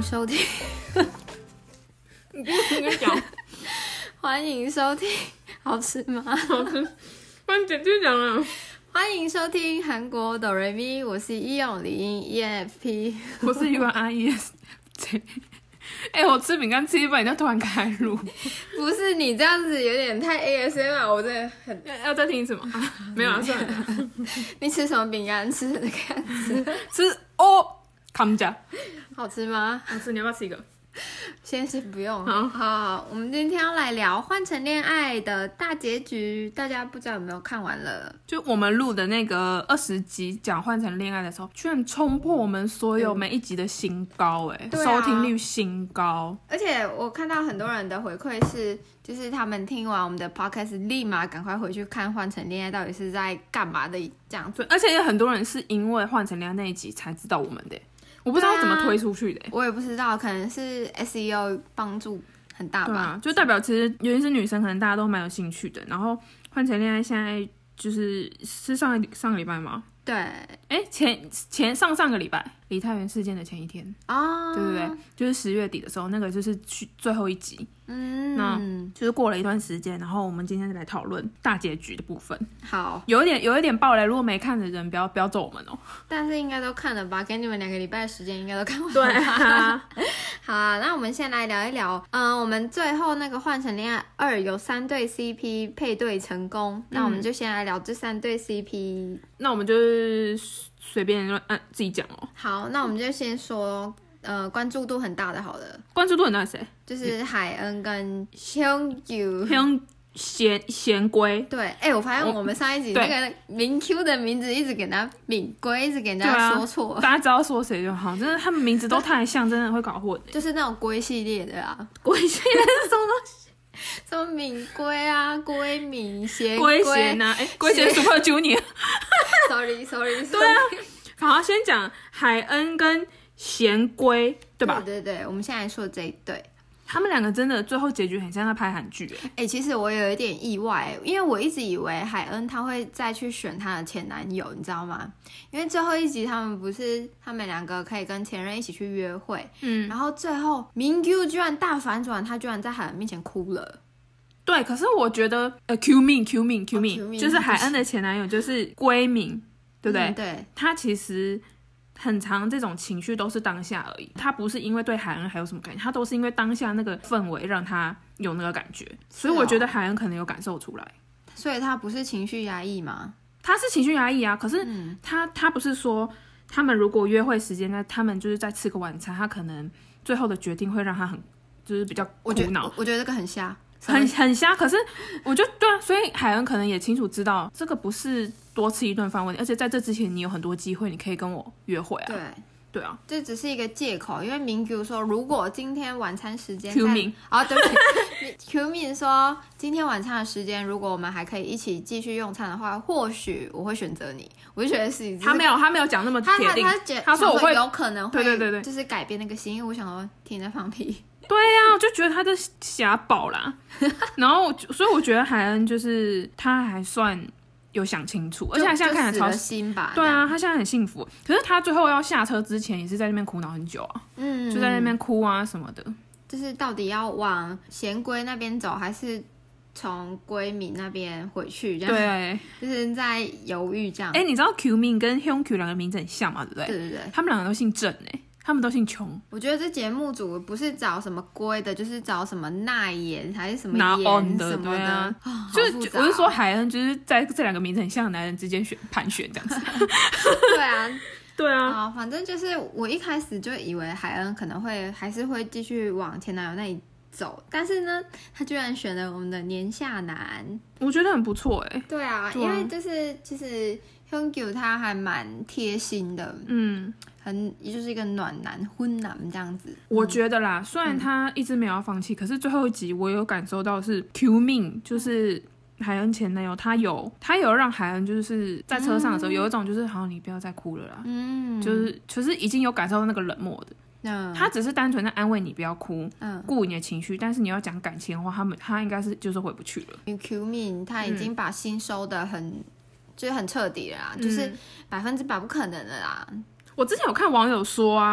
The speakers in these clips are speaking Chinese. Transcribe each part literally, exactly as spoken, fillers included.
收听你跟你讲欢迎收听好吃吗？ 好吃，帮你姐姐讲了。 欢迎收听韩国哆瑞咪，我是义勇李英 E N F P， 我是 U R E S J。哎、欸，我吃饼干吃一半，你就突然开录， 不是你这样子有点太 A S M R， 我真的很要再听什么？啊、没有啊，算了。 你吃什么饼干？吃的看吃吃哦，감자 好吃吗？ 好吃，你要不要吃一个？ 先是不用。 好好好，我们今天要来聊《换乘恋爱》的大结局，大家不知道有没有看完了？ 就我们录的那个二十集讲换乘恋爱的时候，居然冲破我们所有每一集的新高、欸，哎、 嗯啊， 收听率新高。 而且我看到很多人的回馈是，就是他们听完我们的 podcast， 立马赶快回去看《换乘恋爱》到底是在干嘛的这样子。 对，而且有很多人是因为换乘恋爱那一集才知道我们的、欸。我不知道怎么推出去的、欸啊，我也不知道，可能是 S E O 帮助很大吧。 对啊，就代表其实尤其是女生，可能大家都蛮有兴趣的。然后换乘恋爱现在就是是上个上个礼拜吗？ 对， 哎，前前上上个礼拜，梨泰院事件的前一天啊、哦， 对对对，就是十月底的时候，那个就是去最后一集。 嗯， 那就是过了一段时间，然后我们今天来讨论大结局的部分。 好， 有一点有一点爆雷，如果没看的人不要不要揍我们哦。 但是应该都看了吧？给你们两个礼拜的时间，应该都看完了。 对啊， 好啊，那我们先来聊一聊，嗯，我们最后那个换乘恋爱二有三对 C P 配对成功，那我们就先来聊这三对 C P。 那我们就是随便按自己讲哦。 好，那我们就先说。呃，关注度很大的，好了， 关注度很大谁？ 就是海恩跟香九， 香贤贤龟。 对，哎、欸，我发现我们上一集那个明 Q 的名字一直给他敏龟，一直给人家说错、 啊，大家知道说谁就好。真的，他们名字都太像，真的会搞混、欸。 就是那种龟系列的啊， 龟系列是什么东西？ 什么敏龟啊，龟敏贤龟贤啊，哎、欸，龟贤 Super Junior。Sorry Sorry， 对啊，好，先讲海恩跟贤龟，对吧？ 对对对，我们现在说这一对， 他们两个真的最后结局很像在拍韩剧哎。 哎，其实我有一点意外，因为我一直以为海恩他会再去选他的前男友，你知道吗？因为最后一集他们不是他们两个可以跟前任一起去约会，嗯，然后最后明 Q 居然大反转，他居然在海恩面前哭了。 对，可是我觉得呃 Q Min Q Min Q Min、哦、就是海恩的前男友，就是龟敏，对不对？嗯、对，他其实。很常这种情绪都是当下而已，他不是因为对海恩还有什么感觉，他都是因为当下那个氛围让他有那个感觉，所以我觉得海恩可能有感受出来。 所以他不是情绪压抑吗？ 他是情绪压抑啊，可是他、嗯、他不是说他们如果约会时间，那他们就是在吃个晚餐，他可能最后的决定会让他很就是比较苦恼。 我觉得这个很瞎。 很很瞎，可是我觉得对啊，所以海恩可能也清楚知道这个不是多吃一顿饭问题，而且在这之前你有很多机会，你可以跟我约会啊。 对对啊， 这只是一个借口，因为明 Q 说如果今天晚餐时间 Q 明啊，对不起，Q 明说今天晚餐的时间，如果我们还可以一起继续用餐的话，或许我会选择你。我就觉得是他没有他没有讲那么铁定， 他 他, 他说我会有可能会对对对对， 就是改变那个心，因为我想说听你在放屁。 对呀、啊，我就觉得他的瞎宝啦，然后所以我觉得海恩就是他还算有想清楚，而且他现在看起来超心吧。 对啊，他现在很幸福。可是他最后要下车之前也是在那边苦恼很久啊，嗯，就在那边哭啊什么的。 就是到底要往贤龟那边走，还是从龟敏那边回去？这样对，就是在犹豫这样。 哎、欸，你知道 Q Min 跟 Hyun Q 两个名字很像嘛？对不对？ 对对对， 他们两个都姓郑哎、欸。他们都姓琼， 我觉得这节目组不是找什么龟的，就是找什么奈妍还是什么妍什么的， 对啊， 哦、 就是我是说海恩就是在这两个名字很像的男人之间选盘旋这样子。 对啊， 对啊， 啊，反正就是我一开始就以为海恩可能会还是会继续往前男友那里走，但是呢，他居然选了我们的年下男， 我觉得很不错哎、欸。 对啊，对啊，因为就是其实 Hyunkyu 他还蛮贴心的，嗯。很，也就是一个暖男、昏男这样子。 我觉得啦，虽然他一直没有要放弃，嗯、可是最后一集我有感受到是 Q Min， 就是海恩前男友，他有他有让海恩就是在车上的时候、嗯、有一种就是好，你不要再哭了啦，嗯，就是就是已经有感受到那个冷漠的。嗯、他只是单纯在安慰你不要哭，嗯，顾你的情绪，但是你要讲感情的话，他们他应该是就是回不去了。 Q Min 他已经把心收得很、嗯、就是很彻底了啦，就是百分之百不可能的啦。 我之前有看网友说啊，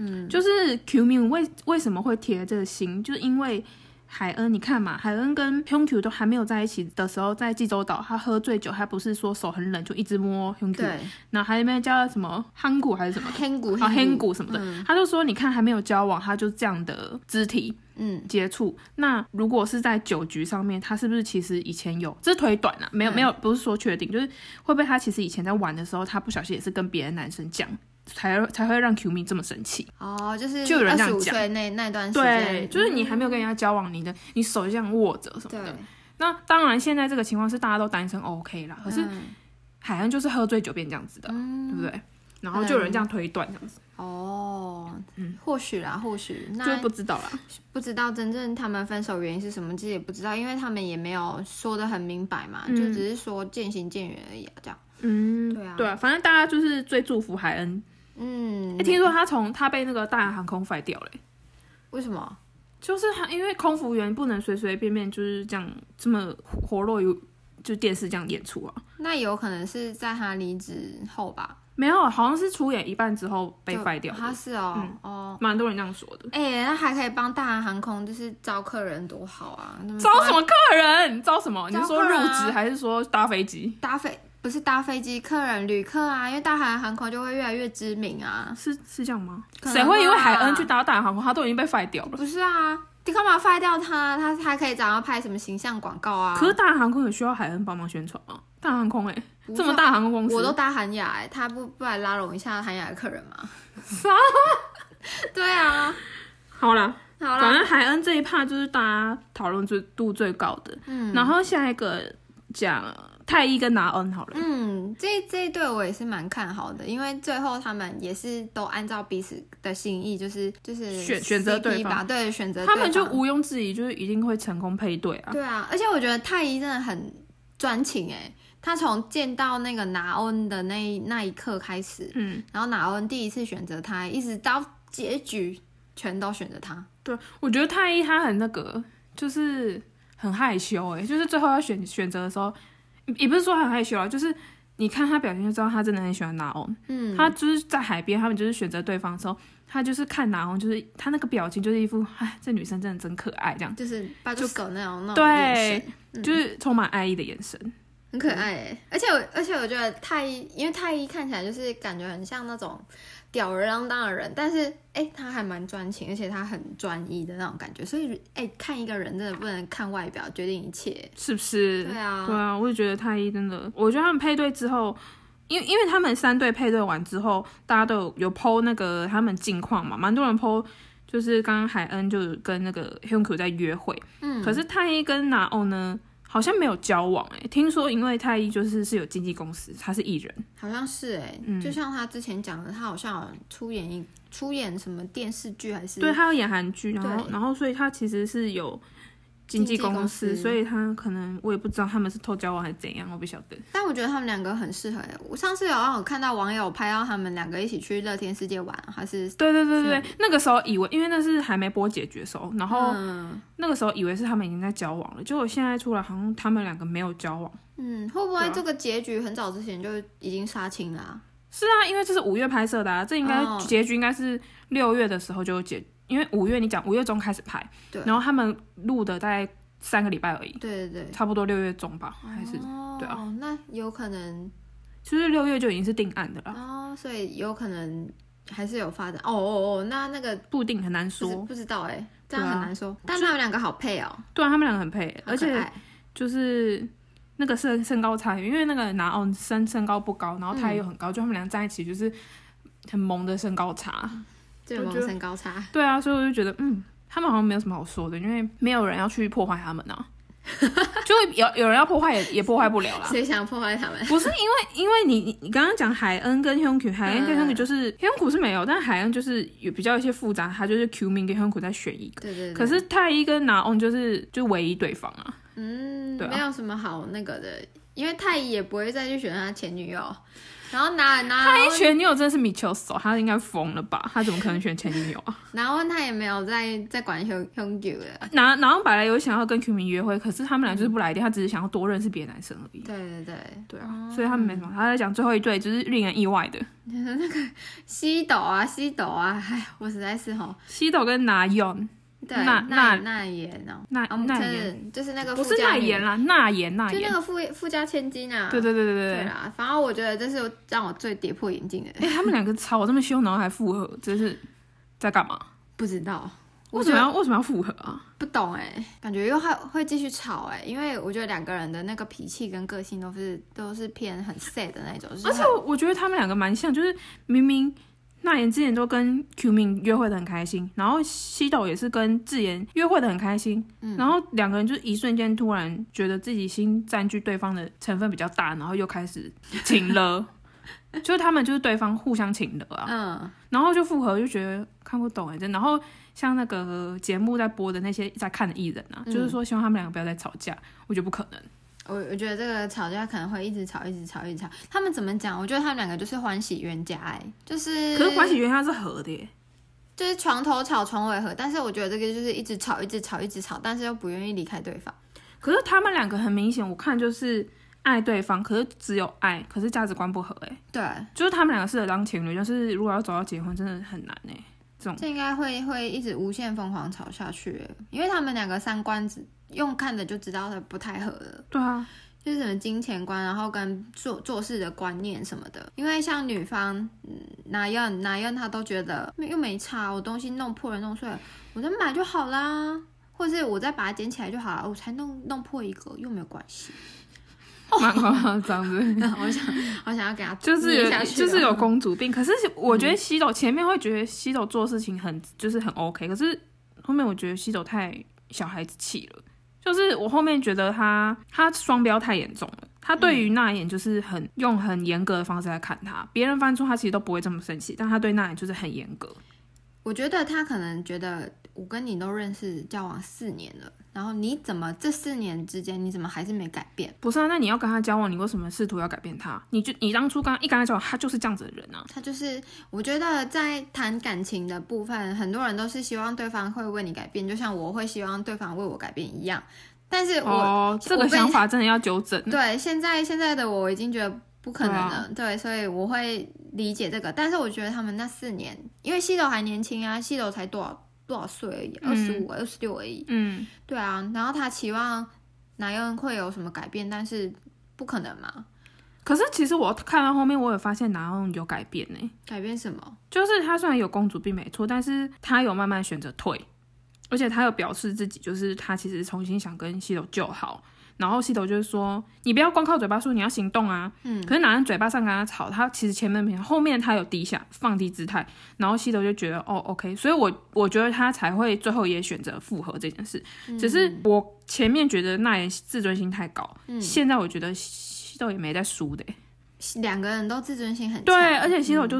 嗯，就是 Q-Min 为为什么会贴这个心，就是因为海恩，你看嘛，海恩跟 Hyunkyu 都还没有在一起的时候，在济州岛，他喝醉酒，他不是说手很冷就一直摸 Hyunkyu， 然后还那边叫他什么憨骨还是什么憨骨啊憨骨什么的、 嗯， 他就说你看还没有交往，他就这样的肢体嗯接触，那如果是在酒局上面，他是不是其实以前有，这是推断啊，没有、嗯、没有不是说确定，就是会不会他其实以前在玩的时候，他不小心也是跟别的男生讲。才, 才会让 Q-Min 这么生气哦，就是就有人这样讲， 二十五岁那那段时间， 对，就是你还没有跟人家交往，你的你手就这样握着什么的。 对， 那当然现在这个情况是大家都单身 OK 啦，可是海恩就是喝醉酒变这样子的，嗯、对不对？然后就有人这样推断这样子。 哦，嗯，或许啦，或许那就不知道啦， 不知道真正他们分手原因是什么，其实也不知道，因为他们也没有说得很明白嘛，嗯、就只是说渐行渐远而已啊，这样。嗯，对啊， 对啊，反正大家就是最祝福海恩。嗯、欸，听说他从他被那个大韩航空 fire 掉了、欸， 为什么？ 就是他因为空服员不能随随便便就是这样这么活络，就电视这样演出啊。 那有可能是在他离职后吧？ 没有，好像是出演一半之后被 fire 掉的。 他是哦， 嗯、 哦， 蛮多人这样说的。 哎、欸，那还可以帮大韩航空就是招客人，多好啊！ 招什么客人？招什么？你是说入职还是说搭飞机？ 搭飞。不是搭飞机客人旅客啊，因为大韩航空就会越来越知名啊， 是是这样吗？谁会因为海恩去搭大韩航空，他都已经被 fire 掉了？ 不是啊，你干嘛 fire 掉他？他还可以找他拍什么形象广告啊？ 可是大韩航空有需要海恩帮忙宣传吗？大韩航空哎、欸，这么大航空公司， 我都搭韩亚哎，他不不来拉拢一下韩亚的客人吗？ 啥？ 对啊， 好啦。好啦，反正海恩这一趴就是大家讨论度最高的，嗯，然后下一个讲太一跟拿恩好了， 嗯，这这一对我也是蛮看好的，因为最后他们也是都按照彼此的心意，就是就是选选择对方， 对，选择他们就毋庸置疑，就是一定会成功配对啊。 对啊，而且我觉得太一真的很专情哎，他从见到那个拿恩的那那一刻开始，嗯，然后拿恩第一次选择他，一直到结局全都选择他。 对，我觉得太一他很那个，就是很害羞哎，就是最后要选选择的时候。也不是说很害羞啊，就是你看他表情就知道他真的很喜欢拿翁。嗯，他就是在海边，他们就是选择对方的时候，他就是看拿翁，就是他那个表情就是一副，哎，这女生真的真可爱这样， 就是八九狗那种那种对、嗯，就是充满爱意的眼神， 很可爱哎。而且我而且我觉得太一，因为太一看起来就是感觉很像那种吊儿郎当的人，但是哎、欸，他还蛮专情，而且他很专一的那种感觉，所以哎、欸，看一个人真的不能看外表决定一切， 是不是？ 对啊， 对啊，我也觉得太一真的，我觉得他们配对之后，因为因为他们三对配对完之后，大家都有有 po 那个他们近况嘛，蛮多人 po， 就是刚刚海恩就跟那个 Hyunkyu 在约会，嗯，可是太一跟拿欧呢？好像没有交往哎、欸，听说因为太一就是是有经纪公司，他是艺人， 好像是哎、欸嗯，就像他之前讲的，他好像有出演一出演什么电视剧还是对，他有演韩剧，然后然后所以他其实是有经纪公司，公司所以他可能我也不知道他们是偷交往还是怎样，我不晓得。 但我觉得他们两个很适合、欸。我上次有让我看到网友拍到他们两个一起去乐天世界玩，还是对对对对，那个时候以为因为那是还没播解决的时候，然后那个时候以为是他们已经在交往了，结果现在出来好像他们两个没有交往。 嗯，会不会这个结局很早之前就已经杀青了、啊？ 是啊，因为这是五月拍摄的啊，这应该、oh. 结局应该是六月的时候就结，因为五月你讲五月中开始拍，对，然后他们录的大概三个礼拜而已， 对对对， 差不多六月中吧，还是、 oh, 对啊， 那有可能就是六月就已经是定案的了， 哦、oh, ，所以有可能还是有发展，哦哦哦，那那个不定很难说， 不, 不知道哎、欸，这样很难说，啊、但他们两个好配哦， 对啊，他们两个很配，而且就是。那个身身高差，因为那个拿哦身身高不高，然后他又很高、嗯，就他们俩在一起就是很萌的身高差， 最萌身高差。 对啊，所以我就觉得，嗯，他们好像没有什么好说的，因为没有人要去破坏他们啊，就有有人要破坏也也破坏不了啦。 谁想破坏他们？ 不是因为因为你你你刚刚讲海恩跟 Hyunkyu， 海恩跟 Hyunkyu 就是、嗯、Hyunkyu 是没有，但海恩就是有比较一些复杂，他就是 Q-Min 跟 Hyunkyu 再选一个。 对对对。 可是太一跟拿 on 就是就唯一对方啊。 嗯， 对啊， 没有什么好那个的，因为太乙也不会再去选他前女友。然后拿拿他一选女友真的是米丘手，他应该疯了吧？他怎么可能选前女友啊？ 然后他也没有在在管凶凶九的。 然然后本来有想要跟 Q 明约会，可是他们俩就是不来电，他只是想要多认识别的男生而已。 对对对对啊，哦、所以他们没什么。他在讲最后一对，就是令人意外的， 那个西斗啊西斗啊，哎，我实在是吼， 西斗跟拿用。 对，那那那言哦， 那那言就是那个不是那言啦，那言那言， 就那个富富家千金啊。 对对对对对对啦，反正我觉得这是让我最跌破眼镜的。 哎、欸，他们两个吵这么凶，然后还复合，这是在干嘛？ 不知道为什么要为什么要复合啊？ 不懂哎、欸，感觉又还会继续吵哎、欸，因为我觉得两个人的那个脾气跟个性都是都是偏很 sad 的那种，就是、 而且我觉得他们两个蛮像，就是明明。那言之前都跟 Q 明约会的很开心，然后西斗也是跟智妍约会的很开心，嗯、然后两个人就一瞬间突然觉得自己心占据对方的成分比较大，然后又开始情了，就是他们就是对方互相情了啊，嗯，然后就复合，就觉得看不懂哎、欸，真。然后像那个节目在播的那些在看的艺人啊，嗯、就是说希望他们两个不要再吵架，我觉得不可能。 我我觉得这个吵架可能会一直吵，一直吵，一直吵。他们怎么讲？我觉得他们两个就是欢喜冤家，哎，就是。 可是欢喜冤家是合的耶， 就是床头吵，床尾和。但是我觉得这个就是一直吵，一直吵，一直吵，但是又不愿意离开对方。 可是他们两个很明显，我看就是爱对方，可是只有爱，可是价值观不合，哎。 对。 就是他们两个适合当情侣，就是如果要走到结婚，真的很难哎。这种这应该会会一直无限疯狂吵下去，因为他们两个三观只用看的就知道他不太合了。 对啊， 就是什么金钱观，然后跟做做事的观念什么的。因为像女方，嗯，哪样哪样他都觉得又没差，我东西弄破了弄碎了，我再买就好啦，或是我再把它捡起来就好了，我才弄弄破一个又没有关系。 蛮夸张的， 我想，我想要给他就是有就是有公主病。可是我觉得西斗、嗯、前面会觉得西斗做事情很就是很 OK， 可是后面我觉得西斗太小孩子气了。就是我后面觉得他他双标太严重了，他对于那言就是很、嗯、用很严格的方式来看他，别人犯错他其实都不会这么生气，但他对那言就是很严格。 我觉得他可能觉得我跟你都认识交往四年了，然后你怎么这四年之间你怎么还是没改变？ 不是啊，那你要跟他交往，你为什么试图要改变他？你就你当初刚一跟他交往，他就是这样子的人啊。 他就是，我觉得在谈感情的部分，很多人都是希望对方会为你改变，就像我会希望对方为我改变一样。但是我、 哦、这个想法真的要纠正。 对，现在现在的我已经觉得不可能了，对, 啊、对，所以我会理解这个。但是我觉得他们那四年，因为西斗还年轻啊，西斗才多少多少岁而已，二十五、二十六而已。嗯，对啊。然后他期望哪样会有什么改变，但是不可能嘛。 可是其实我看到后面，我有发现哪样有改变呢、欸？ 改变什么？ 就是他虽然有公主病没错，但是他有慢慢选择退。而且他有表示自己，就是他其实重新想跟西斗救好，然后西斗就是说，你不要光靠嘴巴说，你要行动啊。嗯。可是哪人嘴巴上跟他吵，他其实前面没，后面他有低下放低姿态，然后西斗就觉得哦 OK， 所以我我觉得他才会最后也选择复合这件事。嗯、只是我前面觉得那也自尊心太高，嗯、现在我觉得西斗也没在输的、 欸，两个人都自尊心很强。 对，而且西斗就是、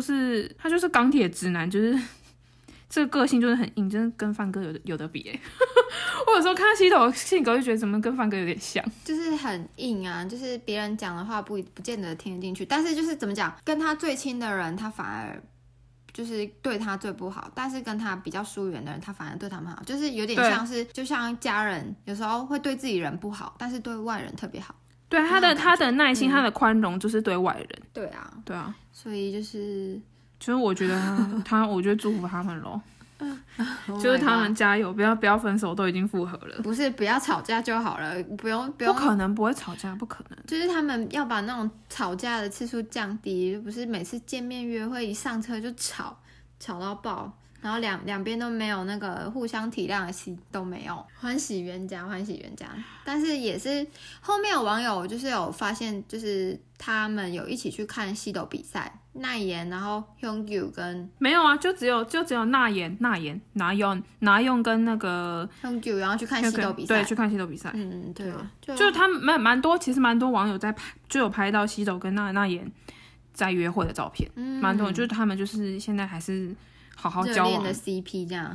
嗯、他就是钢铁直男，就是。这个个性就是很硬，真的跟范哥有有得比哎。我有时候看到西斗性格，就觉得怎么跟范哥有点像， 就是很硬啊，就是别人讲的话不不见得听得进去，但是就是怎么讲，跟他最亲的人，他反而就是对他最不好，但是跟他比较疏远的人，他反而对他们好，就是有点像是就像家人，有时候会对自己人不好，但是对外人特别好。 对他的他的耐心，嗯、他的宽容，就是对外人。 对啊， 对啊， 所以就是。 就是我觉得他，他我觉得祝福他们咯。就是他们加油，不要不要分手，都已经复合了。 不是，不要吵架就好了，不用不用。 不可能不会吵架，不可能。 就是他们要把那种吵架的次数降低，不是每次见面约会一上车就吵，吵到爆，然后两两边都没有那个互相体谅的心都没有，欢喜冤家，欢喜冤家。但是也是后面有网友就是有发现，就是他们有一起去看西斗比赛。那言，然后hyun gyu跟没有啊，就只有就只有那言那言拿用拿用跟那个 hyun gyu，然后去看西斗比赛， 对，去看西斗比赛， 嗯，对， 就就他们蛮蛮多，其实蛮多网友在拍，就有拍到西斗跟那那言在约会的照片，蛮、嗯、多，就是他们就是现在还是好好交往热恋的 C P 这样。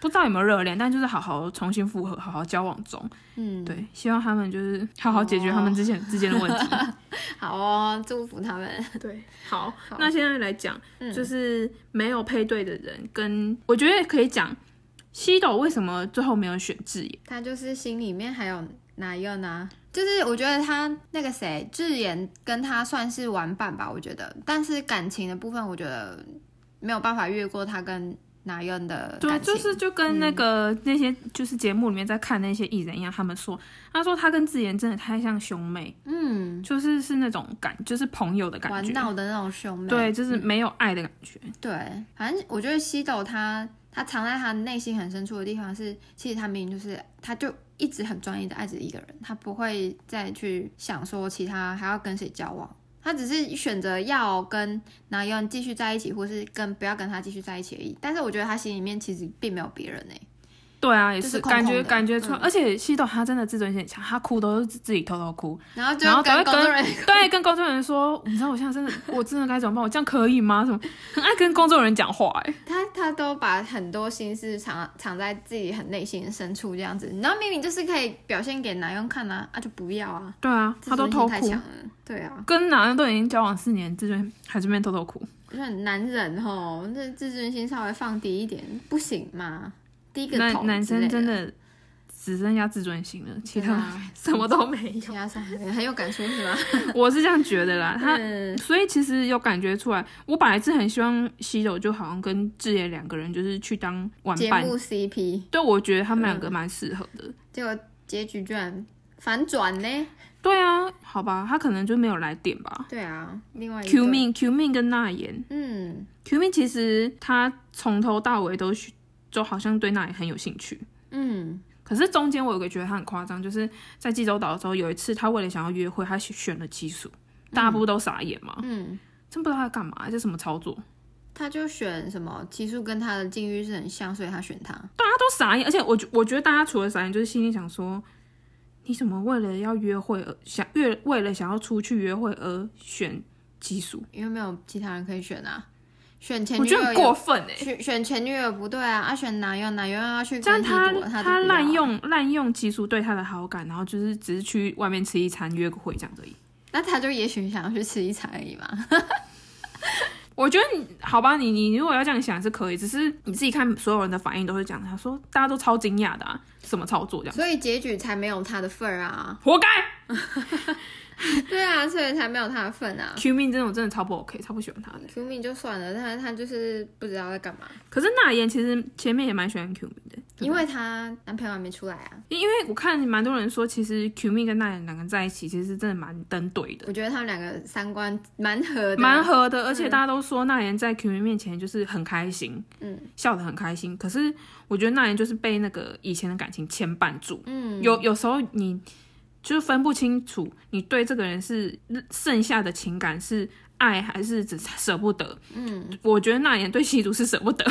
不知道有没有热恋，但就是好好重新复合，好好交往中。嗯，对，希望他们就是好好解决他们之前、哦、之间的问题。 好哦，祝福他们。 对，好，好那现在来讲、嗯，就是没有配对的人跟我觉得可以讲西斗为什么最后没有选智妍， 他就是心里面还有哪一个呢？就是我觉得他那个谁智妍跟他算是玩伴吧，我觉得，但是感情的部分，我觉得没有办法越过他跟哪样的感情。 对，就是就跟那个、嗯、那些就是节目里面在看那些艺人一样，他们说，他说他跟智妍真的太像兄妹，嗯，就是是那种感，就是朋友的感觉， 玩闹的那种兄妹， 对，就是没有爱的感觉。 嗯、对，反正我觉得西斗他他藏在他内心很深处的地方是，其实他明明就是他就一直很专一的爱着一个人，他不会再去想说其他还要跟谁交往。他只是选择要跟哪一个人继续在一起，或是跟不要跟他继续在一起而已。但是我觉得他心里面其实并没有别人欸。 对啊，也是， 就是空空感觉感觉出来、 嗯， 而且西斗他真的自尊心很强，他哭都是自己偷偷哭， 然后就跟工作人员对跟工作人员说，你知道我现在真的我真的该怎么办？我这样可以吗？什么很爱跟工作人员讲话哎、欸， 他他都把很多心事藏藏在自己很内心的深处这样子，然后明明就是可以表现给哪样看啊，啊就不要啊。 对啊，他都偷哭， 对啊， 跟哪样都已经交往四年，自尊还这边偷偷哭， 我觉得男人吼，这自尊心稍微放低一点不行吗？第一个头男生真的只剩下自尊心了，其他、啊、什么都没有。 其他啥很有感触是吗？ 我是这样觉得啦。他、嗯、所以其实有感觉出来，我本来是很希望西斗就好像跟智妍两个人就是去当玩伴节目 C P。 对，我觉得他们两个蛮适合的、嗯。 结果结局居然反转呢？ 对啊，好吧，他可能就没有来点吧。 对啊，另外一个 Q Min Q Min 跟那妍， 嗯 ，Q Min 其实他从头到尾都就好像对那妍很有兴趣，嗯。可是中间我有个觉得他很夸张，就是在济州岛的时候，有一次他为了想要约会，他选了奇数，大家不都傻眼吗？嗯，真不知道他在干嘛，这什么操作？ 他就选什么奇数跟他的境遇是很像，所以他选他。 大家都傻眼，而且我我觉得大家除了傻眼，就是心里想说，你怎么为了要约会而想约为了想要出去约会而选奇数？ 因为没有其他人可以选啊。选前女友我觉得很过分哎、 欸，选前女友不对啊，啊选哪有哪有要去跟异国， 这样他他滥用滥用奇数对他的好感，然后就是只是去外面吃一餐约个会这样而已。 那他就也许想要去吃一餐而已嘛。 我觉得你好吧，你你如果要这样想是可以，只是你自己看所有人的反应都是讲，他说大家都超惊讶的啊，什么操作这样， 所以结局才没有他的份啊， 活该。 对啊，所以才没有他的份啊。 Q Min 这种真的超不 OK， 超不喜欢他的。 Q Min 就算了，但他就是不知道在干嘛。 可是那妍其实前面也蛮喜欢 Q Min 的， 因为她男朋友还没出来啊。 因为我看蛮多人说，其实 Q Min 跟那妍两个在一起，其实真的蛮登对的。 我觉得他们两个三观蛮合的， 蛮合的，而且大家都说那妍在 Q Min 面前就是很开心，嗯，笑得很开心。可是我觉得那妍就是被那个以前的感情牵绊住，嗯，有有时候你。就是分不清楚你对这个人是剩下的情感是爱还是只舍不得。嗯，我觉得那妍对西毒是舍不得。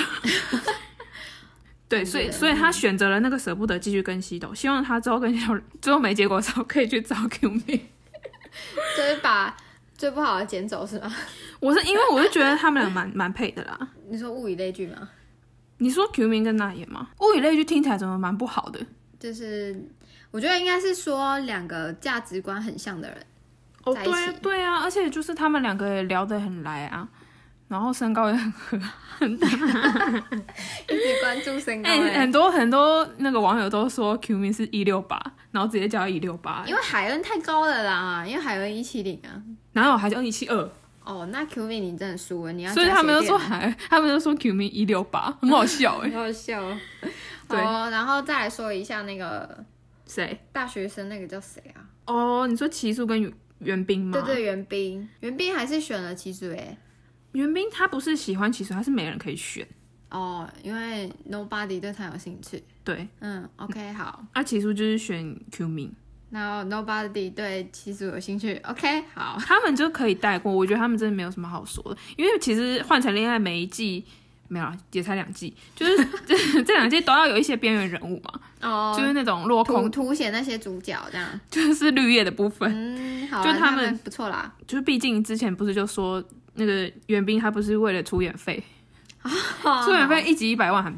对，所以所以他选择了那个舍不得继续跟西斗，希望他之后跟西斗最后没结果的时候可以去找 Q Min， 就是把最不好的捡走是吗？ 我是因为我就觉得他们俩蛮蛮配的啦。 你说物以类聚吗？ 你说 Q Min 跟那妍吗？物以类聚听起来怎么蛮不好的？ 就是我觉得应该是说两个价值观很像的人哦， 在一起。 对对啊，而且就是他们两个也聊得很来啊，然后身高也很合很大， 一直关注身高、欸欸。很多很多那个网友都说 Q Min 是一六八，然后直接叫他一六八， 因为海恩太高了啦，因为海恩一七零啊， 然后还叫一七二。 哦，那 Q Min 你真的输了，你要所以他们就说海，他们就说 Q Min 一六八，很好笑哎、欸， 很好笑。 对， 哦，然后再来说一下那个谁， 大学生那个叫谁啊？ 哦，你说奇数跟袁冰吗？ 对对，袁冰，袁冰还是选了奇数哎。 袁冰他不是喜欢奇数，他是没人可以选。 哦，因为 nobody 对他有兴趣。 对， 嗯 ，OK 好。 啊，奇数就是选 Q Min， 然后 nobody 对奇数有兴趣 ，OK 好。 他们就可以带过，我觉得他们真的没有什么好说的，因为其实换成恋爱每一季。没有啦，也才两季，就是这两季都要有一些边缘人物嘛，哦，就是那种落空凸显那些主角这样， 就是绿叶的部分， 嗯，好、啊， 就他们, 他们不错啦。 就是毕竟之前不是就说那个袁冰他不是为了出演费，哦、出演费一集一百万韩币， 啊，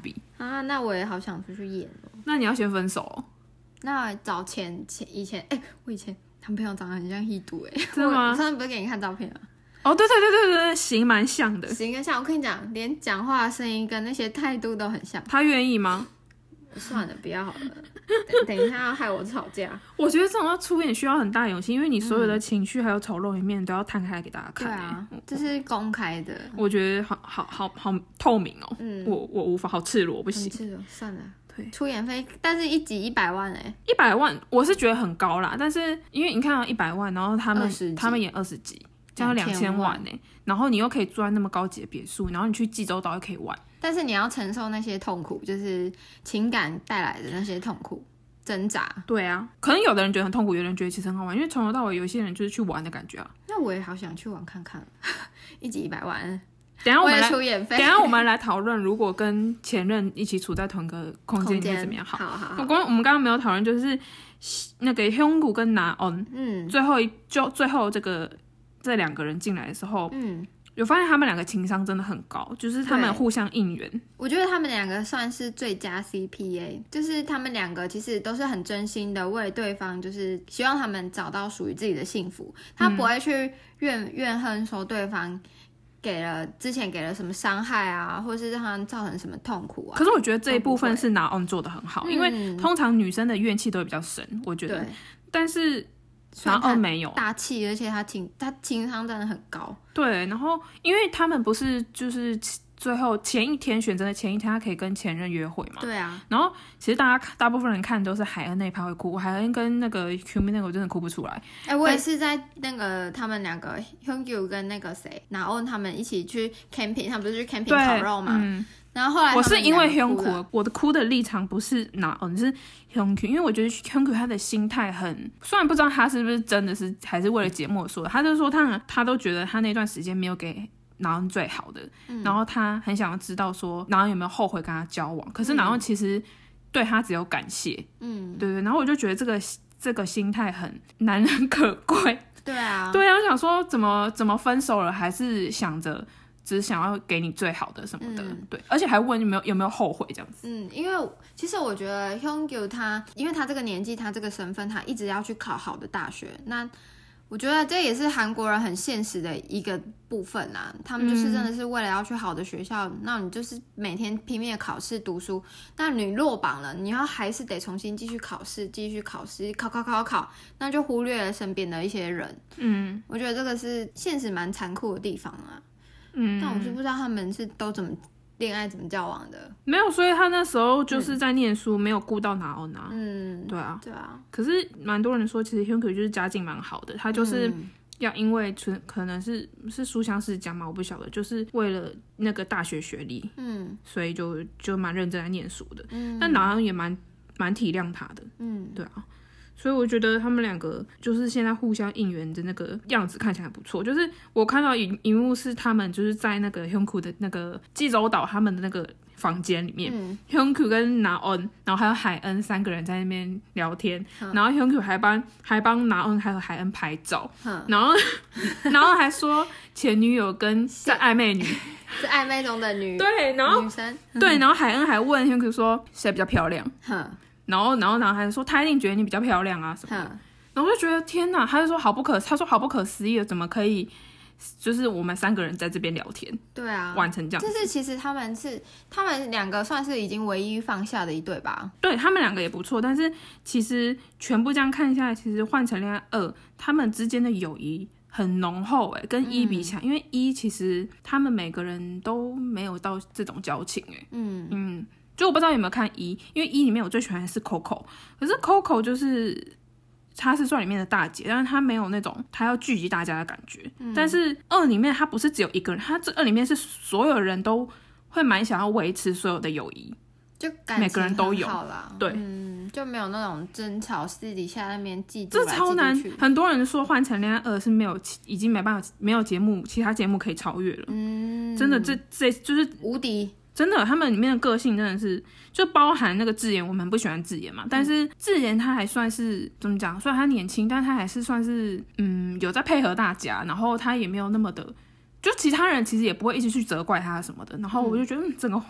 啊，那我也好想出去演哦。 那你要先分手哦。 那找前前以前，哎、欸，我以前男朋友长得很像一度，哎， 真的吗？ 我上次不是给你看照片吗？ 哦，对对对对对，型蛮像的， 型跟像。我跟你讲，连讲话的声音跟那些态度都很像。 他愿意吗？ 算了，不要好了。等, 等一下要害我吵架。 我觉得这种要出演需要很大勇气，因为你所有的情绪还有丑陋一面都要摊开给大家看、欸。对啊，这是公开的。 我觉得好好好好透明哦、喔。嗯，我我无法，好赤裸，不行。 赤裸，算了。 对， 出演费，但是一集一百万哎、欸， 一百万我是觉得很高啦，但是因为你看到一百万，然后他们他们演二十集，这样两千万哎、欸，然后你又可以住在那么高级的别墅，然后你去济州岛又可以玩。 但是你要承受那些痛苦，就是情感带来的那些痛苦挣扎。 对啊，可能有的人觉得很痛苦，有的人觉得其实很好玩，因为从头到尾有些人就是去玩的感觉啊。 那我也好想去玩看看，一集一百万， 等一下我们来， 出演费。 等一下我们来讨论，如果跟前任一起处在同一个空间里面怎么样？好， 好好好。 我刚我们刚刚没有讨论，就是那个香谷跟拿恩，嗯，最后一就最后这个这两个人进来的时候，嗯。有发现他们两个情商真的很高，就是他们互相应援。 我觉得他们两个算是最佳 C P A， 就是他们两个其实都是很真心的为对方，就是希望他们找到属于自己的幸福。他不会去怨怨恨说对方给了之前给了什么伤害啊，或是让他造成什么痛苦啊。 可是我觉得这一部分是拿 on 做的很好，因为通常女生的怨气都会比较深，我觉得。但是然后没有大气，而且他情他情商真的很高。 对，然后因为他们不是就是最后前一天选择的前一天，他可以跟前任约会嘛？ 对啊。 然后其实大家大部分人看都是海恩那一趴会哭，海恩跟那个 Qmin 那个我真的哭不出来。 哎、欸，我也是在那个他们两个 Hyungyu 跟那个谁Naon他们一起去 camping， 他们不是去 camping 烤肉嘛？嗯。然后后来我是因为 Hyungyu， 我的哭的立场不是拿哦，是 Hyungyu， 因为我觉得 Hyungyu 他的心态很，虽然不知道他是不是真的是还是为了节目说的，他就说他他都觉得他那段时间没有给拿恩最好的、嗯，然后他很想要知道说拿恩有没有后悔跟他交往，可是拿恩其实对他只有感谢，嗯，对对，然后我就觉得这个这个心态很难能可贵， 对啊， 对啊，我想说怎么怎么分手了还是想着。只想要给你最好的什么的、嗯，对，而且还问有没有有没有后悔这样子。 嗯，因为其实我觉得 Hyungyu 他，因为他这个年纪，他这个身份，他一直要去考好的大学。那我觉得这也是韩国人很现实的一个部分啦。他们就是真的是为了要去好的学校，嗯、那你就是每天拼命的考试读书。那你落榜了，你要还是得重新继续考试，继续考试，考考考考，那就忽略了身边的一些人。嗯，我觉得这个是现实蛮残酷的地方啊。嗯，但我是不知道他们是都怎么恋爱怎么交往的。 没有，所以他那时候就是在念书，嗯、没有顾到拿欧拿。嗯，对啊， 对啊。可是蛮多人说，其实 Hyungyu 就是家境蛮好的，他就是要因为可能是是书香世家嘛，我不晓得，就是为了那个大学学历，嗯，所以就就蛮认真在念书的。嗯，但拿欧也蛮蛮体谅他的。嗯，对啊。所以我觉得他们两个就是现在互相应援的那个样子看起来不错。就是我看到荧荧幕是他们就是在那个 Hyungku 的那个济州岛他们的那个房间里面、嗯、Hyungku 跟拿恩，然后还有海恩三个人在那边聊天，嗯、然后 Hyungku 还帮还帮拿恩还有海恩拍照，嗯、然后然后还说前女友跟在暧昧女是暧昧中的女对，然后女生对，然后海恩还问 Hyungku 说谁比较漂亮。嗯然后，然后，然后还说他一定觉得你比较漂亮啊什么的，然后我就觉得天哪，他就说好不可，他说好不可思议的，怎么可以，就是我们三个人在这边聊天， 对啊， 玩成这样子。 就是其实他们是他们两个算是已经唯一放下的一对吧？ 对他们两个也不错，但是其实全部这样看下来，其实《换乘恋爱二》他们之间的友谊很浓厚哎，跟一比起来、嗯，因为一其实他们每个人都没有到这种交情哎，嗯嗯。就我不知道有没有看一，因为一里面我最喜欢的是 Coco， 可是 Coco 就是她是算里面的大姐，但是她没有那种她要聚集大家的感觉。嗯、但是二里面她不是只有一个人，她这二里面是所有人都会蛮想要维持所有的友谊， 就感情每个人都有，对， 嗯，就没有那种争吵，私底下那边嫉妒， 这超难。很多人说《换乘恋爱二》是没有，已经没办法，没有节目，其他节目可以超越了。嗯，真的，这这就是无敌。 真的，他们里面的个性真的是，就包含那个智妍，我们不喜欢智妍嘛，嗯、但是智妍他还算是怎么讲？虽然他年轻，但他还是算是嗯有在配合大家，然后他也没有那么的，就其他人其实也不会一直去责怪他什么的。然后我就觉得，嗯、整个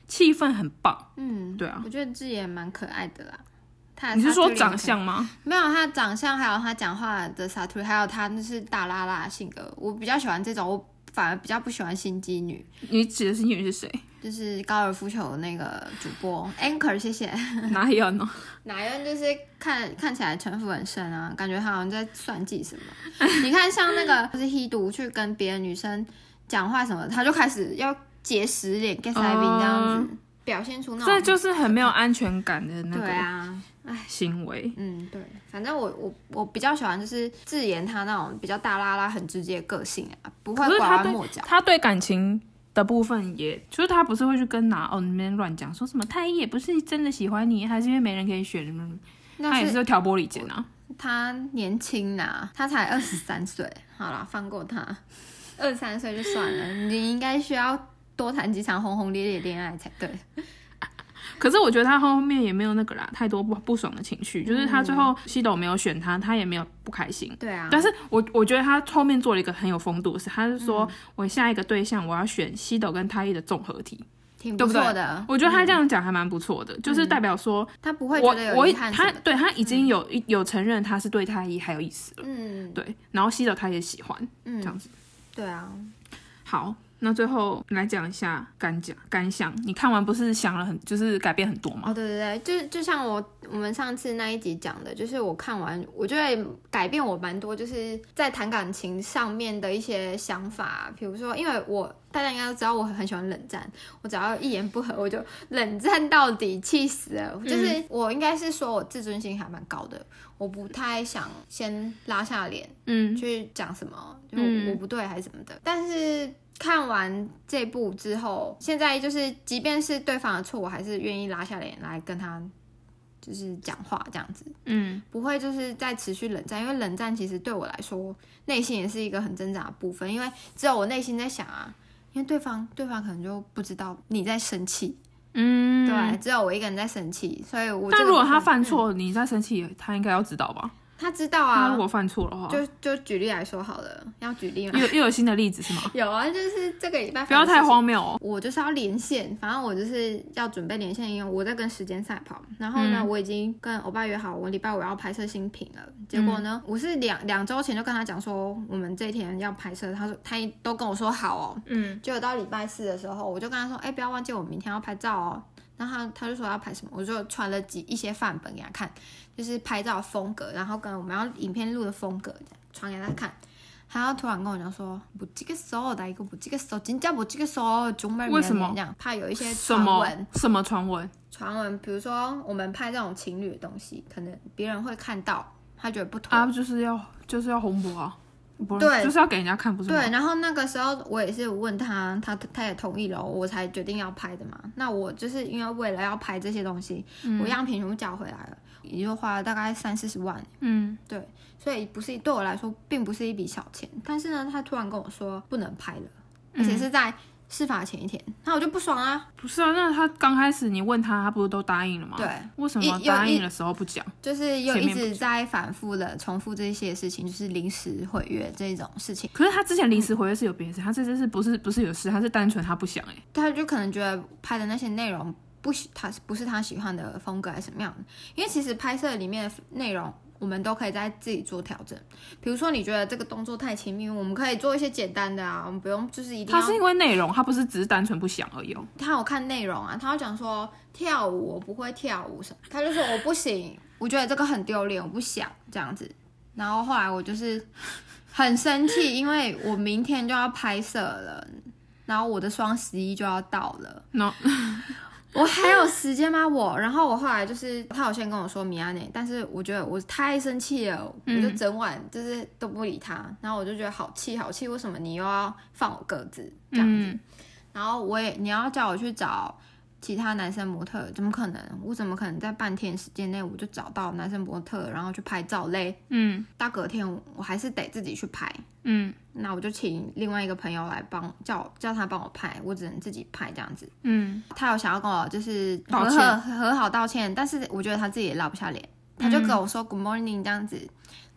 气氛很棒。 嗯， 对啊， 我觉得智妍蛮可爱的啦。他你是说长相吗？ 没有，他长相还有他讲话的沙图，还有他就是大拉拉的性格，我比较喜欢这种。我反而比较不喜欢心机女。 你指的心机女是谁？ 就是高尔夫球那个主播 Anchor， 谢谢。 哪有呢？ 哪有就是看看起来城府很深啊，感觉他好像在算计什么。你看像那个就是吸毒去跟别的女生讲话什么，他就开始要结实脸、get 塞宾这样子。呃表现出那种， 这就是很没有安全感的那个行为。 啊、嗯，对，反正我我我比较喜欢就是智妍她那种比较大拉拉、很直接的个性啊，不会拐弯抹角。 他对感情的部分也，就是他不是会去跟哪哦那边乱讲，说什么太一也不是真的喜欢你，还是因为没人可以选，他也是挑拨离间啊。 他年轻啊，他才二十三岁，好啦，放过他，二十三岁就算了，你应该需要多谈几场轰轰烈烈恋爱才对。 可是我觉得他后面也没有那个啦，太多不不爽的情绪，就是他最后西斗没有选他，他也没有不开心。 对啊。 但是我我觉得他后面做了一个很有风度的事，他是说、嗯、我下一个对象我要选西斗跟太一的综合体， 挺不错的。 对不对？我觉得他这样讲还蛮不错的、嗯，就是代表说他不会觉得有遗憾什么的。 他对他已经有、嗯、有承认他是对太一还有意思了。 嗯， 对。然后西斗他也喜欢，嗯，这样子。 对啊。 好。那最后来讲一下感讲感想，你看完不是想了很，就是改变很多吗？ 哦，对对对，就就像我我们上次那一集讲的，就是我看完，我觉得改变我蛮多，就是在谈感情上面的一些想法，比如说，因为我大家应该都知道我很喜欢冷战，我只要一言不合我就冷战到底，气死了。嗯、就是我应该是说我自尊心还蛮高的，我不太想先拉下脸，嗯，去讲什么，就 我,、嗯、我不对还是什么的，但是。看完这部之后，现在就是即便是对方的错，我还是愿意拉下脸来跟他就是讲话这样子，嗯，不会就是在持续冷战，因为冷战其实对我来说内心也是一个很挣扎的部分，因为只有我内心在想啊，因为对方对方可能就不知道你在生气，嗯，对，只有我一个人在生气，所以我但如果他犯错、嗯、你在生气，他应该要知道吧？ 他知道啊， 他如果犯错的话， 就就举例来说好了，要举例吗？又又有新的例子是吗？ 有啊，就是这个礼拜不要太荒谬哦。 我就是要连线，反正我就是要准备连线，因为我在跟时间赛跑。然后呢，嗯、我已经跟欧巴约好，我礼拜五要拍摄新品了。结果呢，嗯、我是两两周前就跟他讲说，我们这一天要拍摄，他说他都跟我说好哦。嗯。结果到礼拜四的时候，我就跟他说，哎、欸，不要忘记我明天要拍照哦。然后他他就说要拍什么，我就传了几一些范本给他看，就是拍照风格，然后跟我们要影片录的风格传给他看。他突然跟我讲说，不这个时候的一个不这个时候，真的不这个时候，中美为什么这样？怕有一些传闻， 什么传闻？ 传闻，比如说我们拍这种情侣的东西，可能别人会看到，他觉得不妥啊，就是要就是要红博啊。对，就是要给人家看，不是吗？ 对，然后那个时候我也是问他，他他也同意了，我才决定要拍的嘛。那我就是因为为了要拍这些东西，嗯、我样品全部交回来了，也就花了大概三四十万。嗯，对，所以不是对我来说并不是一笔小钱。但是呢，他突然跟我说不能拍了，而且是在事发前一天，那我就不爽啊！ 不是啊，那他刚开始你问他，他不是都答应了吗？ 对， 为什么答应的时候不讲？ 就是又一直在反复的重复这些事情，就是临时毁约这种事情。 可是他之前临时毁约是有别的事，他这次是不是不是有事？他是单纯他不想哎、欸， 他就可能觉得拍的那些内容不喜，他不是他喜欢的风格还是什么样的？因为其实拍摄里面的内容。我们都可以再自己做调整，比如说你觉得这个动作太亲密，我们可以做一些简单的啊，我们不用就是一定要。 他是因为内容，他不是只是单纯不想而已哦。 他有看内容啊，他有讲说跳舞我不会跳舞什么，他就说我不行，我觉得这个很丢脸，我不想这样子。然后后来我就是很生气，因为我明天就要拍摄了，然后我的双十一就要到了。No 我还有时间吗？我，然后我后来就是他有先跟我说米亚内，但是我觉得我太生气了，嗯、我就整晚就是都不理他，然后我就觉得好气好气，为什么你又要放我鸽子这样子？嗯、然后我也你要叫我去找其他男生模特，怎么可能？我怎么可能在半天时间内我就找到男生模特，然后去拍照嘞？嗯，到隔天我还是得自己去拍。嗯，那我就请另外一个朋友来帮叫叫他帮我拍，我只能自己拍这样子。嗯，他有想要跟我就是和和和好道歉，但是我觉得他自己也拉不下脸，他就跟我说 Good morning 这样子，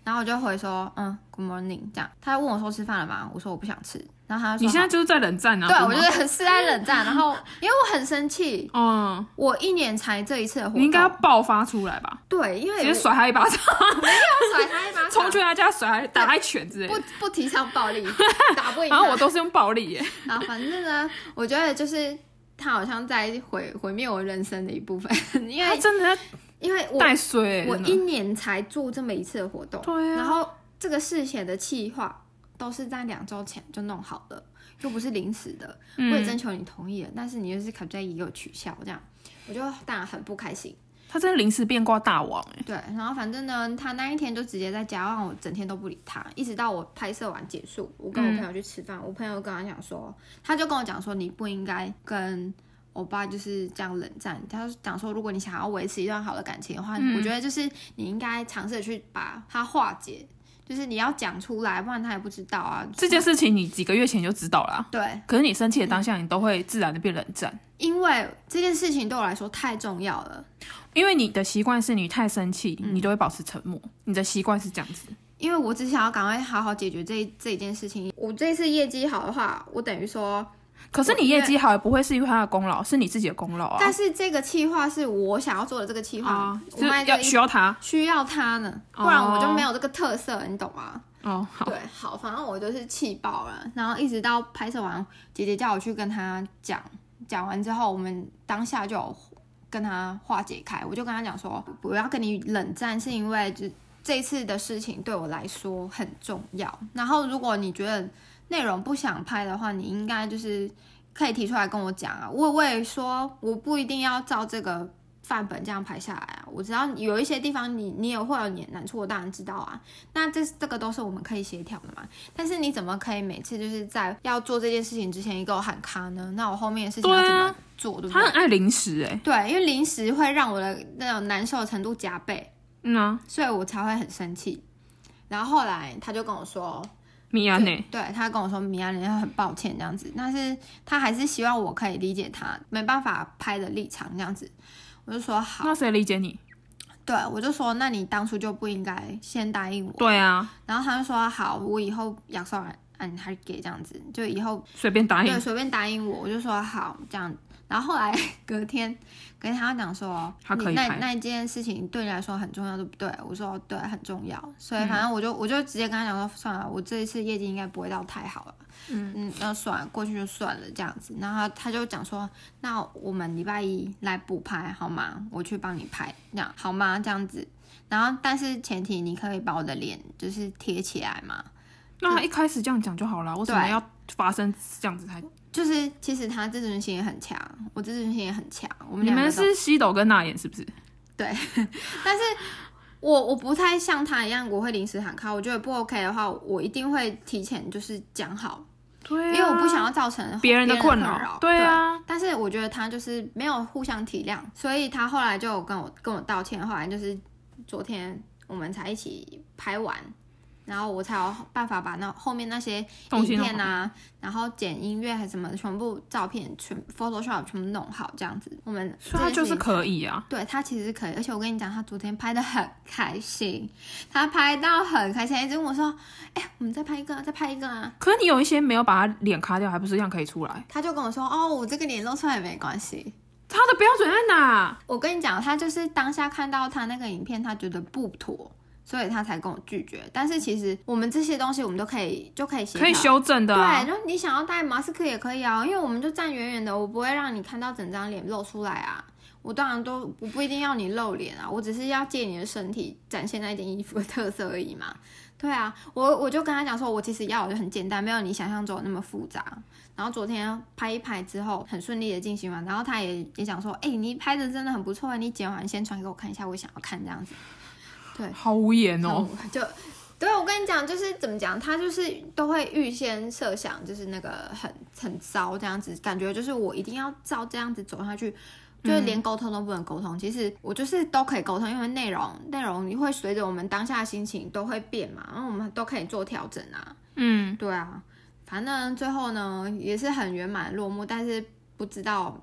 然后我就回说嗯 good morning 这样。他问我说吃饭了吗？我说我不想吃。然后他就说你现在就是在冷战啊。 对，我就是是在冷战。然后因为我很生气，嗯，我一年才这一次的活动， 你应该要爆发出来吧？ 对，因为直接甩他一巴掌， 没有甩他一巴掌， 冲去他家甩他打他一拳之类的。 不不提倡暴力，打不赢他。 然后我都是用暴力耶。 啊，反正呢，我觉得就是他好像在毁毁灭我人生的一部分，因为他真的因为我带水， 我一年才做这么一次的活动， 对啊， 然后这个事前的企划都是在两周前就弄好了，又不是临时的，嗯、我也征求你同意了，但是你就是卡在也有取消这样，我就当然很不开心。 他真的临时变卦大王哎。 对，然后反正呢，他那一天就直接在家让我整天都不理他，一直到我拍摄完结束，我跟我朋友去吃饭，嗯、我朋友跟他讲说，他就跟我讲说，你不应该跟欧巴就是这样冷战。他讲说，如果你想要维持一段好的感情的话，嗯、我觉得就是你应该尝试去把它化解。就是你要讲出来，不然他也不知道啊。 这件事情你几个月前就知道了、啊， 对。 可是你生气的当下，你都会自然的变冷战。 因为这件事情对我来说太重要了。 因为你的习惯是你太生气，嗯、你都会保持沉默。你的习惯是这样子。 因为我只想要赶快好好解决这这一件事情。我这次业绩好的话，我等于说。 可是你业绩好也不会是因为他的功劳，是你自己的功劳啊。 但是这个企划是我想要做的这个企划， 啊、我要需要他， 需要他呢，不然我就没有这个特色，你懂吗？ 哦，好， 对，好，反正我就是气爆了，然后一直到拍摄完，姐姐叫我去跟他讲，讲完之后，我们当下就有跟他化解开，我就跟他讲说，我要跟你冷战，是因为就这一次的事情对我来说很重要，然后如果你觉得内容不想拍的话，你应该就是可以提出来跟我讲啊。我我也说我不一定要照这个范本这样拍下来啊。我知道有一些地方你你也会有你的难处，我当然知道啊。那这这个都是我们可以协调的嘛。但是你怎么可以每次就是在要做这件事情之前，你给我喊卡呢？那我后面的事情要怎么做？ 对,、啊、对不对？ 他很爱临时哎、欸， 对，因为临时会让我的那种难受程度加倍， 嗯啊， 所以我才会很生气。然后后来他就跟我说。 米安呢？ 对，他跟我说米安呢很抱歉这样子，但是他还是希望我可以理解他没办法拍的立场这样子，我就说好。 那谁理解你？ 对，我就说那你当初就不应该先答应我。 对啊， 然后他就说好，我以后약속按还给这样子，就以后随便答应， 对，随便答应我，我就说好这样。然后后来隔天，隔天他讲说， 他可以拍那那一件事情对你来说很重要，对不对？我说对，很重要。所以反正我就、嗯、我就直接跟他讲说，算了，我这一次业绩应该不会到太好了，嗯嗯，那算了，过去就算了这样子。然后他就讲说，那我们礼拜一来补拍好吗？我去帮你拍，这样好吗？这样子。然后但是前提你可以把我的脸就是贴起来嘛。 那他一开始这样讲就好了，为什么要发生这样子才？ 就是其实他自尊心也很强，我自尊心也很强。我们你们是西斗跟娜妍是不是？ 对，但是我我不太像他一样，我会临时喊卡。我觉得不 OK 的话，我一定会提前就是讲好， 对、啊， 因为我不想要造成别人的困扰。对啊对，但是我觉得他就是没有互相体谅，所以他后来就跟我跟我道歉。后来就是昨天我们才一起拍完。然后我才有办法把那后面那些影片啊，然后剪音乐还是什么，全部照片全 Photoshop 全部弄好这样子。我们所以他就是可以啊， 对他其实是可以，而且我跟你讲，他昨天拍的很开心，他拍到很开心，一直跟我说：“哎、欸，我们再拍一个，再拍一个啊！” 可是你有一些没有把他脸卡掉，还不是一样可以出来？ 他就跟我说：“哦，我这个脸露出来也没关系。” 他的标准在哪？ 我跟你讲，他就是当下看到他那个影片，他觉得不妥。所以他才跟我拒绝，但是其实我们这些东西我们都可以就可以协调， 可以修正的、啊。 对，然后你想要戴马斯克也可以啊，因为我们就站远远的，我不会让你看到整张脸露出来啊。我当然都我不一定要你露脸啊，我只是要借你的身体展现那件衣服的特色而已嘛。对啊，我我就跟他讲说，我其实要的就很简单，没有你想象中的那么复杂。然后昨天拍一拍之后很顺利的进行完，然后他也也讲说，哎、欸，你拍的真的很不错，你剪完先传给我看一下，我想要看这样子。对， 好无言哦。 就对我跟你讲，就是怎么讲，他就是都会预先设想，就是那个很很糟这样子，感觉就是我一定要照这样子走下去，就是连沟通都不能沟通。嗯、其实我就是都可以沟通，因为内容内容你会随着我们当下的心情都会变嘛，然后我们都可以做调整啊。嗯，对啊，反正最后呢也是很圆满落幕，但是不知道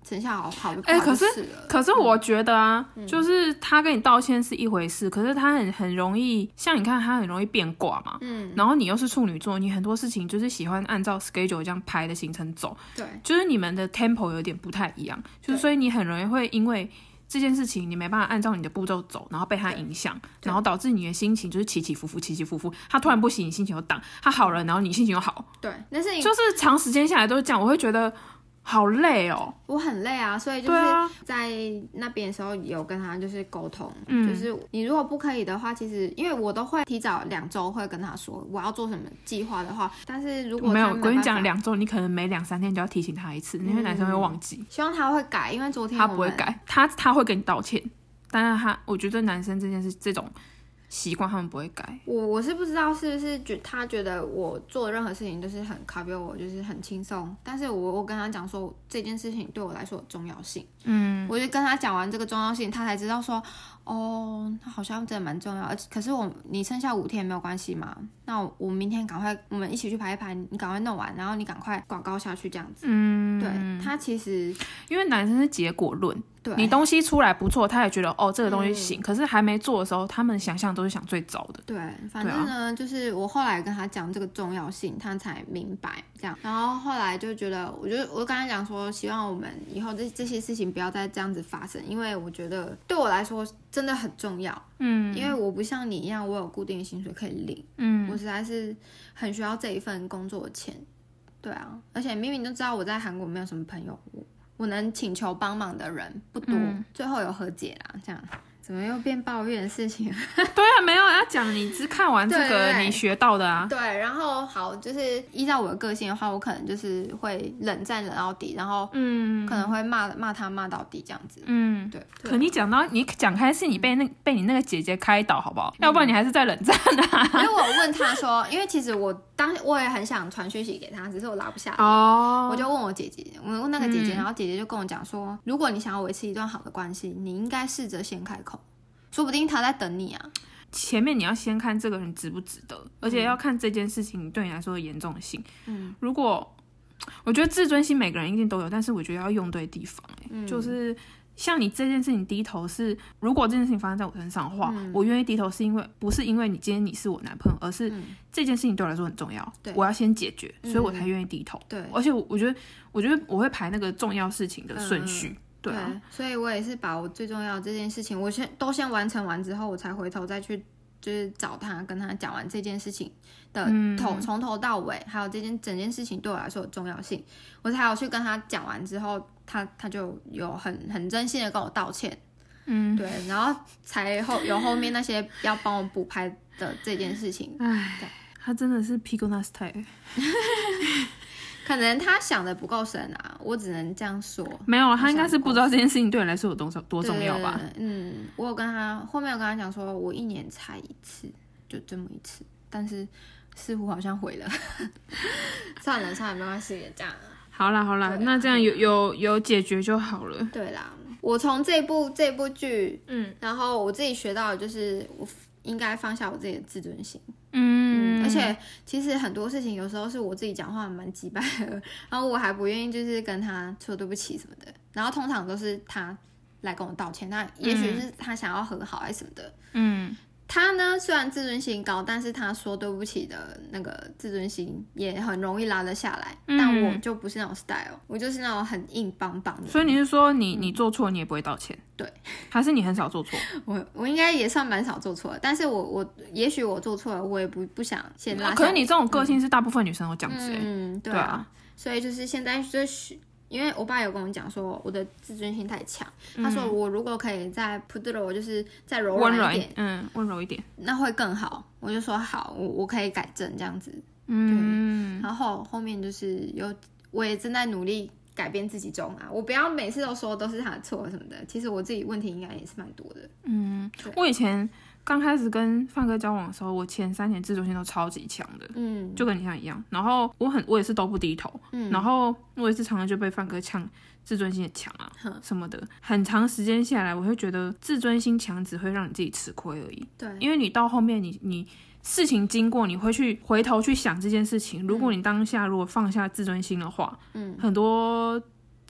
成效好好就不好就是了、 欸、可是可是我觉得啊、嗯、就是他跟你道歉是一回事，可是他很很容易，像你看他很容易变卦嘛，嗯，然后你又是处女座，你很多事情就是喜欢按照 schedule 这样排的行程走， 对， 就是你们的 tempo 有点不太一样，就是所以你很容易会因为这件事情你没办法按照你的步骤走，然后被他影响，然后导致你的心情就是起起伏伏起起伏伏，他突然不行你心情又荡，他好了然后你心情又好， 对，但是就是长时间下来都是这样，我会觉得好累哦， 我很累啊，所以就是在那边的时候有跟他就是沟通、嗯、就是你如果不可以的话，其实因为我都会提早两周会跟他说我要做什么计划的话，但是如果没有，我跟你讲两周，你可能每两三天就要提醒他一次，因为男生会忘记、 嗯、希望他会改，因为昨天他不会改，他他会跟你道歉，但是他我觉得男生这件事这种习惯他们不会改。 我我是不知道是不是觉他觉得我做的任何事情都是很 copy 我，就是很轻松，但是我我跟他讲说这件事情对我来说有重要性，嗯，我就跟他讲完这个重要性，他才知道说哦，好像真的蛮重要，而且可是我你剩下五天没有关系嘛，那我我明天赶快我们一起去排一排，你赶快弄完，然后你赶快广告下去这样子，嗯，对，他其实因为男生是结果论。对，你东西出来不错，他也觉得哦这个东西行、嗯，可是还没做的时候，他们想象都是想最糟的。 对，反正呢、啊，就是我后来跟他讲这个重要性，他才明白这样。然后后来就觉得，我就我就跟他讲说，希望我们以后这这些事情不要再这样子发生，因为我觉得对我来说真的很重要。嗯，因为我不像你一样，我有固定的薪水可以领。嗯，我实在是很需要这一份工作的钱。对啊，而且明明就知道我在韩国没有什么朋友。我能请求帮忙的人不多、嗯、最后有和解啦，这样怎么又变抱怨的事情对啊，没有要讲你只看完这个你学到的啊。 对，然后好，就是依照我的个性的话，我可能就是会冷战冷到底，然后嗯，可能会骂骂他骂到底这样子。嗯，对。 可你讲到你讲开是你被那被你那个姐姐开导好不好、嗯？要不然你还是在冷战啊。 因为我问他说，因为其实我当我也很想传讯息给他，只是我拉不下脸。哦。我就问我姐姐，我问那个姐姐、嗯，然后姐姐就跟我讲说，如果你想要维持一段好的关系，你应该试着先开口。说不定他在等你啊。 前面你要先看这个人值不值得，而且要看这件事情对你来说的严重性。嗯，如果我觉得自尊心每个人一定都有，但是我觉得要用对地方、欸嗯。就是像你这件事情低头是，如果这件事情发生在我身上的话，嗯、我愿意低头是因为不是因为你今天你是我男朋友，而是这件事情对我来说很重要，嗯、我要先解决，所以我才愿意低头。对、嗯，而且我我觉得我觉得我会排那个重要事情的顺序。嗯对, 啊、 对，所以我也是把我最重要的这件事情，我先都先完成完之后，我才回头再去就是找他，跟他讲完这件事情的头从、嗯、头到尾，还有这件整件事情对我来说有重要性，我才有去跟他讲完之后，他他就有很很真心的跟我道歉，嗯，对，然后才后有后面那些要帮我补拍的这件事情， 哎，他真的是 Pigona style。 可能他想的不够深啊，我只能这样说。 没有，他应该是不知道这件事情对你来说有多多重要吧。 嗯，我有跟他后面有跟他讲说，我一年才一次，就这么一次，但是似乎好像毁了。算了算了，没关系，也这样。 好啦好啦，那这样有有有解决就好了。 对啦，我从这部这部剧，嗯，然后我自己学到的就是我应该放下我自己的自尊心。嗯, 嗯，而且其实很多事情有时候是我自己讲话蛮鸡掰的，然后我还不愿意就是跟他说对不起什么的，然后通常都是他来跟我道歉，那也许是他想要和好还是什么的。嗯，他呢虽然自尊心高，但是他说对不起的那个自尊心也很容易拉得下来，嗯、但我就不是那种 style， 我就是那种很硬邦邦的。 所以你是说你你做错你也不会道歉？ 对， 还是你很少做错？ 我我应该也算蛮少做错的，但是我我也许我做错了，我也不不想先拉下来。 可是你这种个性是大部分女生都这样子、欸、 嗯，对啊, 对啊，所以就是现在就是因为我爸有跟我讲说我的自尊心太强、嗯，他说我如果可以再 put it 我就是再柔软一点， 嗯，温柔一点， 那会更好。我就说好，我我可以改正这样子，嗯，然后后面就是有我也正在努力改变自己中啊，我不要每次都说都是他的错什么的，其实我自己问题应该也是蛮多的。嗯， 我以前刚开始跟范哥交往的时候，我前三年自尊心都超级强的，嗯，就跟你像一样。然后我很我也是都不低头，嗯，然后我也是常常就被范哥呛自尊心很强啊什么的。很长时间下来，我会觉得自尊心强只会让你自己吃亏而已。对，因为你到后面你你事情经过，你会去回头去想这件事情。如果你当下如果放下自尊心的话，嗯，很多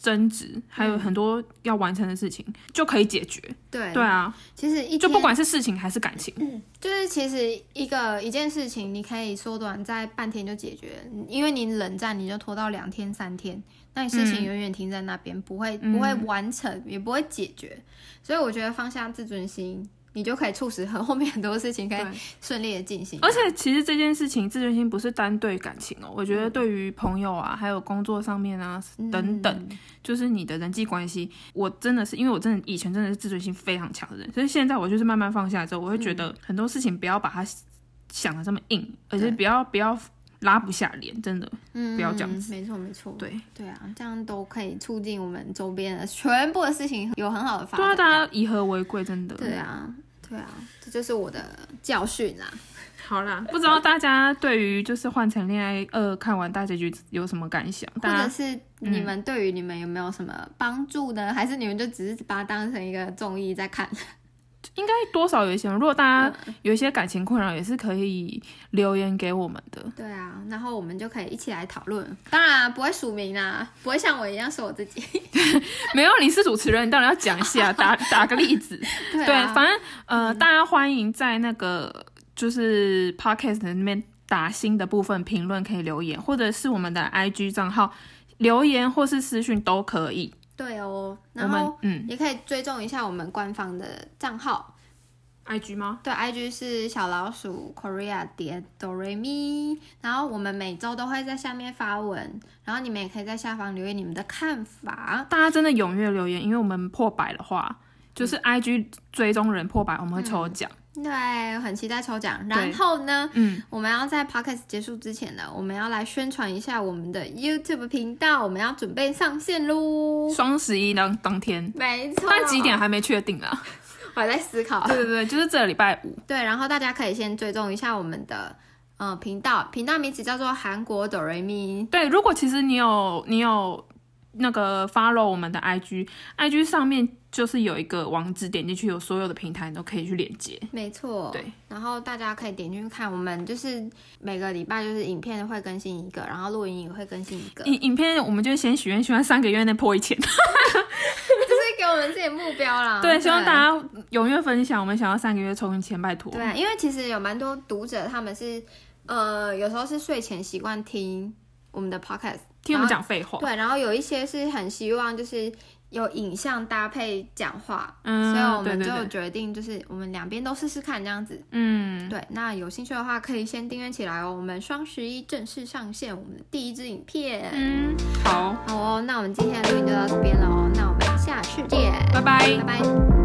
争执，还有很多要完成的事情，嗯、就可以解决。 对对啊， 其实一就不管是事情还是感情， 嗯，就是其实一个一件事情，你可以缩短在半天就解决，因为你冷战你就拖到两天三天，那你事情永远停在那边，嗯、不会不会完成，也不会解决。所以我觉得放下自尊心，你就可以促使很后面很多事情可以顺利的进行。 而且其实这件事情自尊心不是单对感情哦，我觉得对于朋友啊，还有工作上面啊、嗯、等等，就是你的人际关系，我真的是因为我真的以前真的是自尊心非常强的人，所以现在我就是慢慢放下之后，我会觉得很多事情不要把它想的这么硬，而且不要不要拉不下脸，真的，嗯，不要这样子。 没错没错， 对对啊，这样都可以促进我们周边的全部的事情有很好的发展。 对啊，大家以和为贵，真的。 对啊。对啊，这就是我的教训啦。 好啦，不知道大家对于就是《换乘恋爱二》看完大结局有什么感想？ 或者是你们对于你们有没有什么帮助呢？嗯、还是你们就只是把它当成一个综艺在看？ 应该多少有一些，如果大家有一些感情困扰，也是可以留言给我们的。 对啊，然后我们就可以一起来讨论。当然、啊、不会署名啦，不会像我一样说我自己。 没有，你是主持人，你当然要讲一下，打打个例子。对、啊对，反正呃、嗯，大家欢迎在那个就是 podcast 那边打新的部分评论可以留言，或者是我们的 I G 账号留言或是私讯都可以。 对哦，然后嗯，也可以追踪一下我们官方的账号 ，I G 吗？ 对 ，I G 是小老鼠 Korea 点 Doremi， 然后我们每周都会在下面发文，然后你们也可以在下方留言你们的看法。 大家真的踊跃留言，因为我们破百的话，就是 I G 追踪人破百，我们会抽奖。嗯对，很期待抽奖。然后呢，嗯，我们要在 podcast 结束之前呢，我们要来宣传一下我们的 YouTube 频道，我们要准备上线咯。 双十一当当天， 没错， 但几点还没确定啊？ 我还在思考。 对对对，就是这个礼拜五。 对，然后大家可以先追踪一下我们的呃频道，频道名字叫做韩国哆瑞咪。 对，如果其实你有你有那个 follow 我们的 I G，I G 上面就是有一个网址，点进去有所有的平台你都可以去连接。 没错， 对。 然后大家可以点进去看，我们就是每个礼拜就是影片会更新一个，然后录音也会更新一个。 影影片我们就先许愿，希望三个月内破一千，就是给我们自己的目标啦。 对，希望大家踊跃分享，我们想要三个月冲一千，拜托。 对、啊，因为其实有蛮多读者他们是呃有时候是睡前习惯听我们的 podcast。 听我们讲废话， 对，然后有一些是很希望就是有影像搭配讲话，嗯，所以我们就决定就是我们两边都试试看这样子，嗯，对，那有兴趣的话可以先订阅起来哦。我们双十一正式上线我们的第一支影片， 嗯，好， 好哦，那我们今天的录音就到这边了哦，那我们下次见， 拜拜， 拜拜。